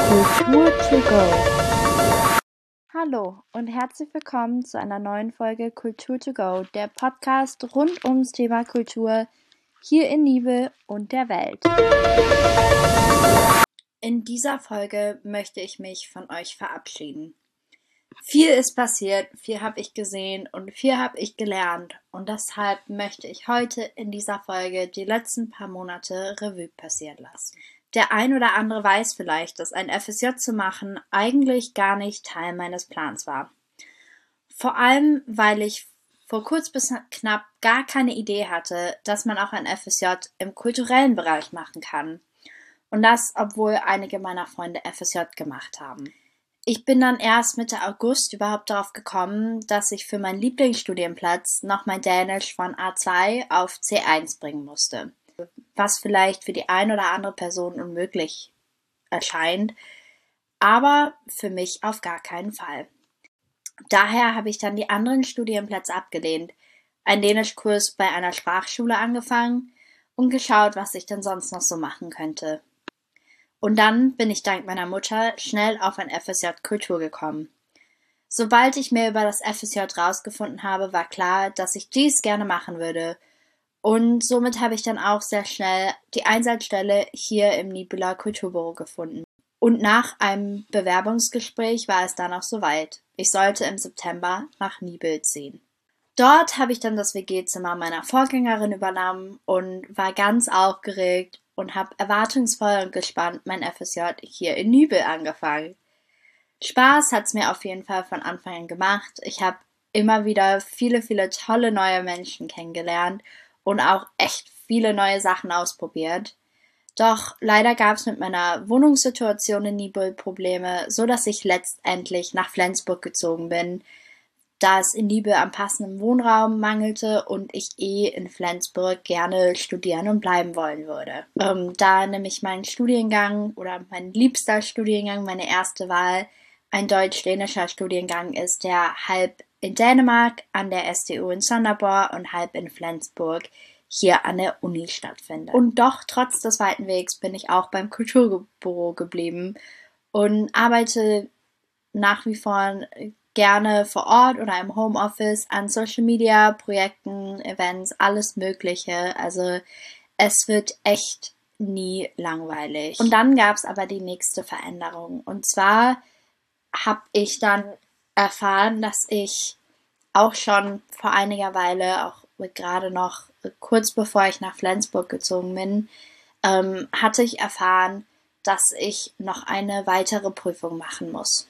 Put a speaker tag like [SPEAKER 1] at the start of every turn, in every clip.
[SPEAKER 1] Kultur to go. Hallo und herzlich willkommen zu einer neuen Folge Kultur to go, der Podcast rund ums Thema Kultur hier in Nibel und der Welt. In dieser Folge möchte ich mich von euch verabschieden. Viel ist passiert, viel habe ich gesehen und viel habe ich gelernt und deshalb möchte ich heute in dieser Folge die letzten paar Monate Revue passieren lassen. Der ein oder andere weiß vielleicht, dass ein FSJ zu machen eigentlich gar nicht Teil meines Plans war. Vor allem, weil ich vor kurz bis knapp gar keine Idee hatte, dass man auch ein FSJ im kulturellen Bereich machen kann. Und das, obwohl einige meiner Freunde FSJ gemacht haben. Ich bin dann erst Mitte August überhaupt darauf gekommen, dass ich für meinen Lieblingsstudienplatz noch mein Dänisch von A2 auf C1 bringen musste. Was vielleicht für die ein oder andere Person unmöglich erscheint, aber für mich auf gar keinen Fall. Daher habe ich dann die anderen Studienplätze abgelehnt, einen Dänischkurs bei einer Sprachschule angefangen und geschaut, was ich denn sonst noch so machen könnte. Und dann bin ich dank meiner Mutter schnell auf ein FSJ Kultur gekommen. Sobald ich mehr über das FSJ rausgefunden habe, war klar, dass ich dies gerne machen würde. Und somit habe ich dann auch sehr schnell die Einsatzstelle hier im Nibeler Kulturbüro gefunden. Und nach einem Bewerbungsgespräch war es dann auch soweit. Ich sollte im September nach Nibel ziehen. Dort habe ich dann das WG-Zimmer meiner Vorgängerin übernommen und war ganz aufgeregt und habe erwartungsvoll und gespannt mein FSJ hier in Nibel angefangen. Spaß hat es mir auf jeden Fall von Anfang an gemacht. Ich habe immer wieder viele, viele tolle neue Menschen kennengelernt und auch echt viele neue Sachen ausprobiert. Doch leider gab es mit meiner Wohnungssituation in Nibel Probleme, so dass ich letztendlich nach Flensburg gezogen bin, da es in Nibel am passenden Wohnraum mangelte und ich in Flensburg gerne studieren und bleiben wollen würde. Da nämlich mein Studiengang oder mein liebster Studiengang, meine erste Wahl, ein deutsch-dänischer Studiengang ist, der halb in Dänemark an der SDU in Sonderborg und halb in Flensburg hier an der Uni stattfindet. Und doch, trotz des weiten Wegs, bin ich auch beim Kulturbüro geblieben und arbeite nach wie vor gerne vor Ort oder im Homeoffice an Social Media, Projekten, Events, alles Mögliche. Also es wird echt nie langweilig. Und dann gab es aber die nächste Veränderung. Und zwar habe ich dann erfahren, dass ich auch schon vor einiger Weile, auch gerade noch kurz bevor ich nach Flensburg gezogen bin, hatte ich erfahren, dass ich noch eine weitere Prüfung machen muss.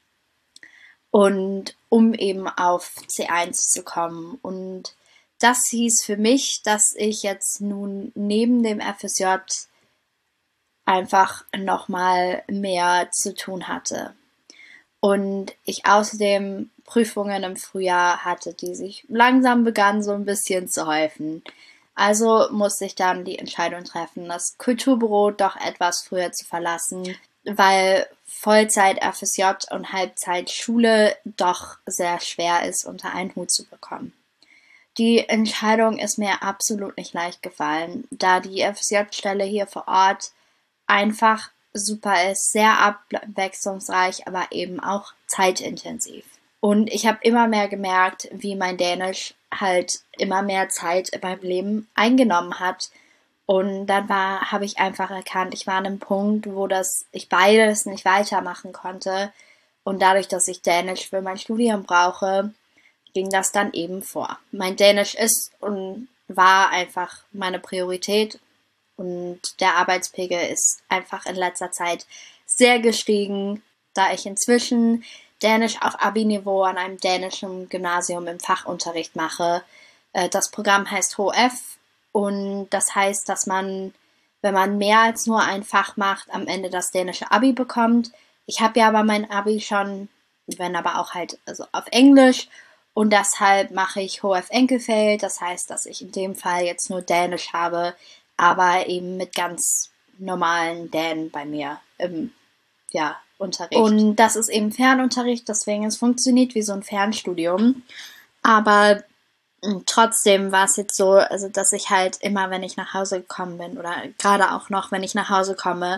[SPEAKER 1] Und um eben auf C1 zu kommen. Und das hieß für mich, dass ich jetzt nun neben dem FSJ einfach nochmal mehr zu tun hatte. Und ich außerdem Prüfungen im Frühjahr hatte, die sich langsam begannen so ein bisschen zu häufen. Also musste ich dann die Entscheidung treffen, das Kulturbüro doch etwas früher zu verlassen, weil Vollzeit FSJ und Halbzeit Schule doch sehr schwer ist, unter einen Hut zu bekommen. Die Entscheidung ist mir absolut nicht leicht gefallen, da die FSJ-Stelle hier vor Ort einfach super ist, sehr abwechslungsreich, aber eben auch zeitintensiv. Und ich habe immer mehr gemerkt, wie mein Dänisch halt immer mehr Zeit in meinem Leben eingenommen hat. Und dann habe ich einfach erkannt, ich war an einem Punkt, wo ich beides nicht weitermachen konnte. Und dadurch, dass ich Dänisch für mein Studium brauche, ging das dann eben vor. Mein Dänisch ist und war einfach meine Priorität. Und der Arbeitspegel ist einfach in letzter Zeit sehr gestiegen, da ich inzwischen Dänisch auf Abi-Niveau an einem dänischen Gymnasium im Fachunterricht mache. Das Programm heißt HF und das heißt, dass man, wenn man mehr als nur ein Fach macht, am Ende das dänische Abi bekommt. Ich habe ja aber mein Abi schon, wenn aber auch halt also auf Englisch und deshalb mache ich HF Enkelfeld. Das heißt, dass ich in dem Fall jetzt nur Dänisch habe, aber eben mit ganz normalen Dänen bei mir im Unterricht. Und das ist eben Fernunterricht, deswegen es funktioniert wie so ein Fernstudium. Aber trotzdem war es jetzt so, also dass ich halt immer, wenn ich nach Hause gekommen bin oder gerade auch noch, wenn ich nach Hause komme,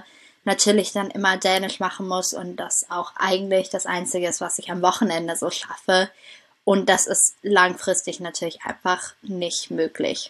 [SPEAKER 1] natürlich dann immer Dänisch machen muss und das auch eigentlich das Einzige ist, was ich am Wochenende so schaffe. Und das ist langfristig natürlich einfach nicht möglich.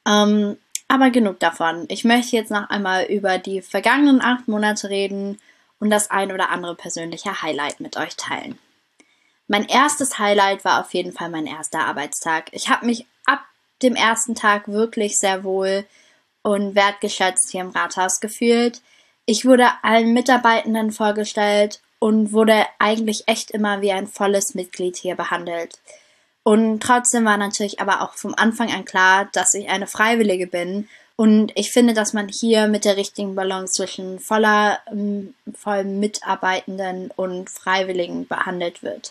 [SPEAKER 1] Aber genug davon. Ich möchte jetzt noch einmal über die vergangenen 8 Monate reden und das ein oder andere persönliche Highlight mit euch teilen. Mein erstes Highlight war auf jeden Fall mein erster Arbeitstag. Ich habe mich ab dem ersten Tag wirklich sehr wohl und wertgeschätzt hier im Rathaus gefühlt. Ich wurde allen Mitarbeitenden vorgestellt und wurde eigentlich echt immer wie ein volles Mitglied hier behandelt. Und trotzdem war natürlich aber auch vom Anfang an klar, dass ich eine Freiwillige bin. Und ich finde, dass man hier mit der richtigen Balance zwischen voll Mitarbeitenden und Freiwilligen behandelt wird.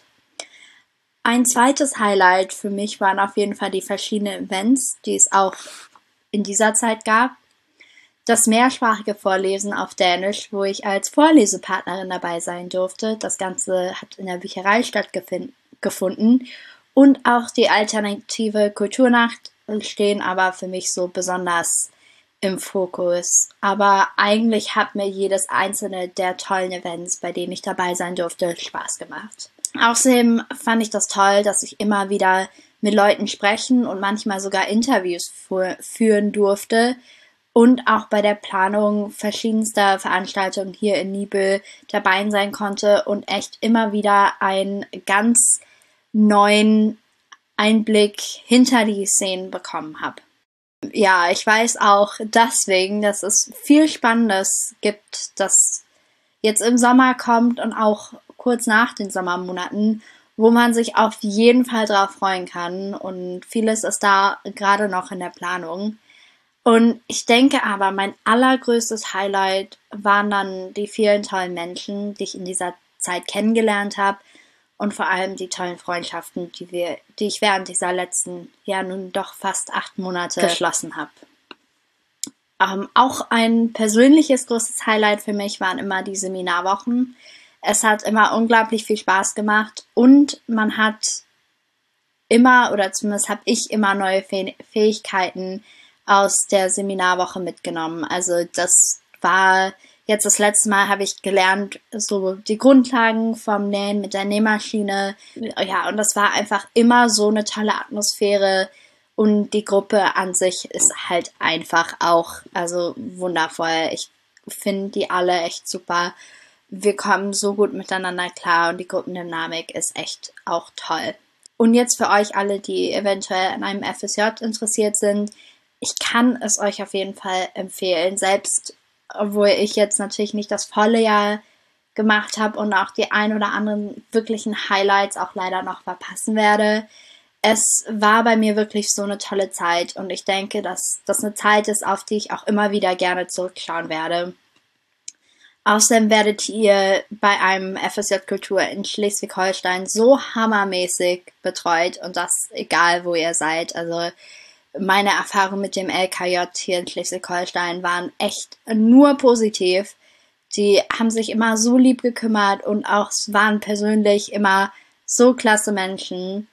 [SPEAKER 1] Ein zweites Highlight für mich waren auf jeden Fall die verschiedenen Events, die es auch in dieser Zeit gab. Das mehrsprachige Vorlesen auf Dänisch, wo ich als Vorlesepartnerin dabei sein durfte. Das Ganze hat in der Bücherei stattgefunden. Und auch die alternative Kulturnacht stehen aber für mich so besonders im Fokus. Aber eigentlich hat mir jedes einzelne der tollen Events, bei denen ich dabei sein durfte, Spaß gemacht. Außerdem fand ich das toll, dass ich immer wieder mit Leuten sprechen und manchmal sogar Interviews führen durfte und auch bei der Planung verschiedenster Veranstaltungen hier in Nibel dabei sein konnte und echt immer wieder einen ganz neuen Einblick hinter die Szenen bekommen habe. Ja, ich weiß auch deswegen, dass es viel Spannendes gibt, das jetzt im Sommer kommt und auch kurz nach den Sommermonaten, wo man sich auf jeden Fall drauf freuen kann und vieles ist da gerade noch in der Planung. Und ich denke aber, mein allergrößtes Highlight waren dann die vielen tollen Menschen, die ich in dieser Zeit kennengelernt habe und vor allem die tollen Freundschaften, die ich während dieser letzten, ja nun doch fast 8 Monate geschlossen habe. Auch ein persönliches großes Highlight für mich waren immer die Seminarwochen. Es hat immer unglaublich viel Spaß gemacht und man hat immer, oder zumindest habe ich immer neue Fähigkeiten aus der Seminarwoche mitgenommen. Also das war jetzt das letzte Mal, habe ich gelernt, so die Grundlagen vom Nähen mit der Nähmaschine. Ja, und das war einfach immer so eine tolle Atmosphäre. Und die Gruppe an sich ist halt einfach auch, also wundervoll. Ich finde die alle echt super. Wir kommen so gut miteinander klar und die Gruppendynamik ist echt auch toll. Und jetzt für euch alle, die eventuell an einem FSJ interessiert sind, ich kann es euch auf jeden Fall empfehlen, selbst obwohl ich jetzt natürlich nicht das volle Jahr gemacht habe und auch die ein oder anderen wirklichen Highlights auch leider noch verpassen werde. Es war bei mir wirklich so eine tolle Zeit und ich denke, dass das eine Zeit ist, auf die ich auch immer wieder gerne zurückschauen werde. Außerdem werdet ihr bei einem FSJ Kultur in Schleswig-Holstein so hammermäßig betreut und das egal, wo ihr seid. Also meine Erfahrungen mit dem LKJ hier in Schleswig-Holstein waren echt nur positiv. Die haben sich immer so lieb gekümmert und auch waren persönlich immer so klasse Menschen.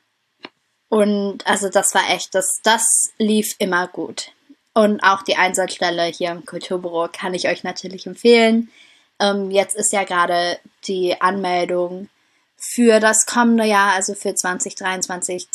[SPEAKER 1] Und also das war echt, das lief immer gut. Und auch die Einsatzstelle hier im Kulturbüro kann ich euch natürlich empfehlen. Jetzt ist ja gerade die Anmeldung für das kommende Jahr, also für 2023,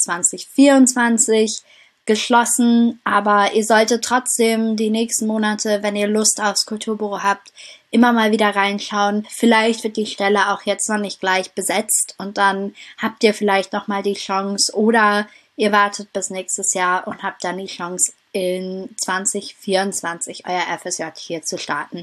[SPEAKER 1] 2024 geschlossen, aber ihr solltet trotzdem die nächsten Monate, wenn ihr Lust aufs Kulturbüro habt, immer mal wieder reinschauen. Vielleicht wird die Stelle auch jetzt noch nicht gleich besetzt und dann habt ihr vielleicht noch mal die Chance oder ihr wartet bis nächstes Jahr und habt dann die Chance in 2024 euer FSJ hier zu starten.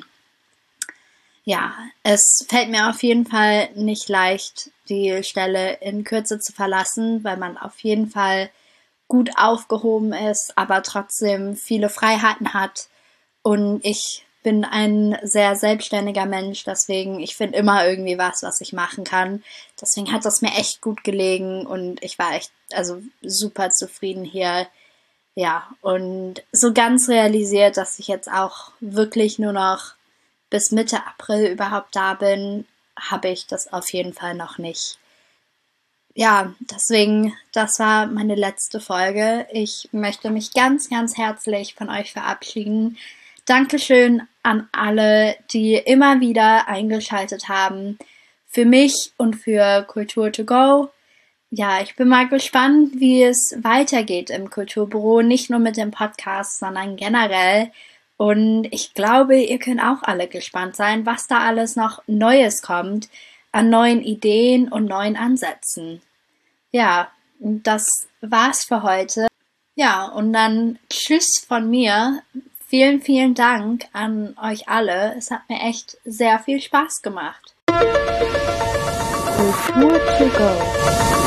[SPEAKER 1] Ja, es fällt mir auf jeden Fall nicht leicht, die Stelle in Kürze zu verlassen, weil man auf jeden Fall gut aufgehoben ist, aber trotzdem viele Freiheiten hat. Und ich bin ein sehr selbstständiger Mensch, deswegen ich finde immer irgendwie was ich machen kann. Deswegen hat das mir echt gut gelegen und ich war echt super zufrieden hier. Ja, und so ganz realisiert, dass ich jetzt auch wirklich nur noch bis Mitte April überhaupt da bin, habe ich das auf jeden Fall noch nicht. Ja, deswegen, das war meine letzte Folge. Ich möchte mich ganz, ganz herzlich von euch verabschieden. Dankeschön an alle, die immer wieder eingeschaltet haben. Für mich und für Kultur to go. Ja, ich bin mal gespannt, wie es weitergeht im Kulturbüro. Nicht nur mit dem Podcast, sondern generell. Und ich glaube, ihr könnt auch alle gespannt sein, was da alles noch Neues kommt, an neuen Ideen und neuen Ansätzen. Ja, das war's für heute. Ja, und dann tschüss von mir. Vielen, vielen Dank an euch alle. Es hat mir echt sehr viel Spaß gemacht.
[SPEAKER 2] Kultur to go.